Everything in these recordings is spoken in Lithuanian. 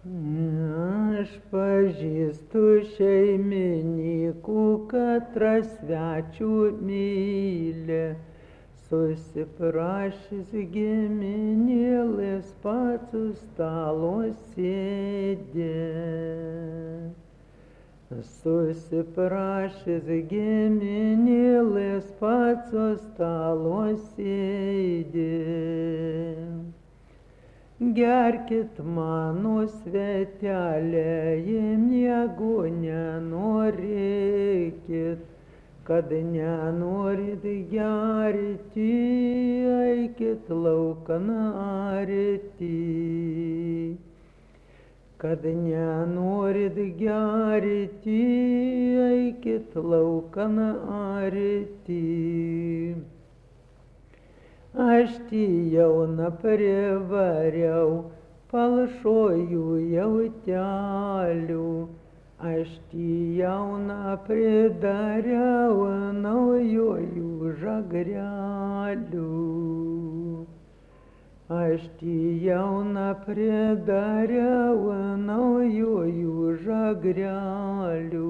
Aš pažįstu šeimininkų, katrą svečių myli, susiprašys giminėlis pats stalo sėdi. Susiprašys giminėlis pats stalo sėdi. Gerkit mano svetelė, miego nenorėkit, kad nenorit gerti, eikit laukan arti. Kad nenorit gerti, eikit laukan arti. Aš jauną privariau palšojų jautelių, aš jauną pridariau naujojų žagrelių. Aš jauną pridariau naujojų žagrelių.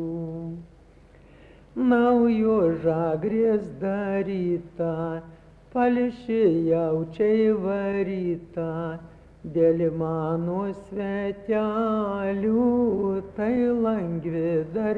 Naujo žagrės daryta, palši jaučiai varyta, dėl mano svetelių, tai lengvi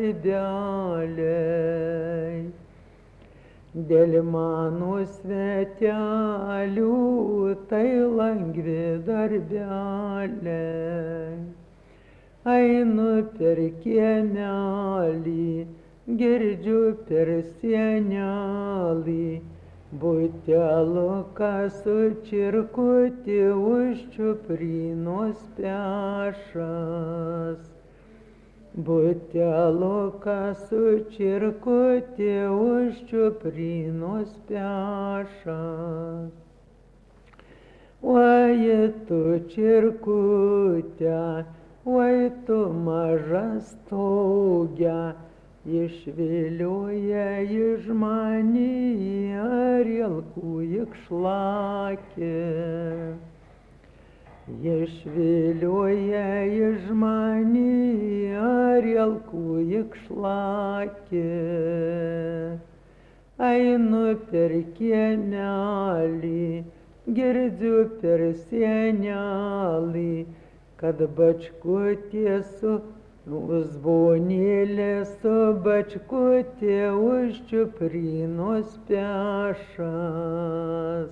darbeliai. Dėl mano svetelių, tai lengvi darbeliai. Einu per kiemelį, girdžiu per sienelį, buteluką sučirkuti už čiuprynos pešas. Buteluką sučirkuti už čiuprynos pešas. Oi tu čirkute, oi tu maža stoge, išvilioja iš manį arielkų ikšlakė. Išvilioja iš manį arielkų ikšlakė. Einu per kiemelį, girdžiu per sienelį, kad bačkutė su uzbonėlė su bačkutė už čiuprynos pešas.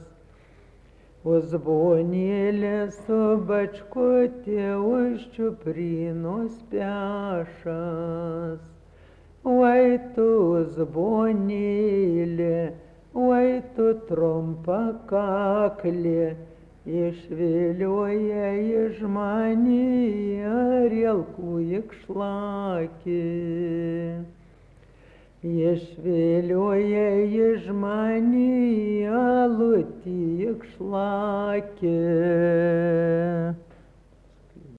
Uzbonėlė su bačkutė už čiuprynos pešas. Oi tu uzbonėlė, oi tu trumpa kaklė, išvilioja iš manį arielkų ikšlakė. Išvilioja iš manį alutį ikšlakė.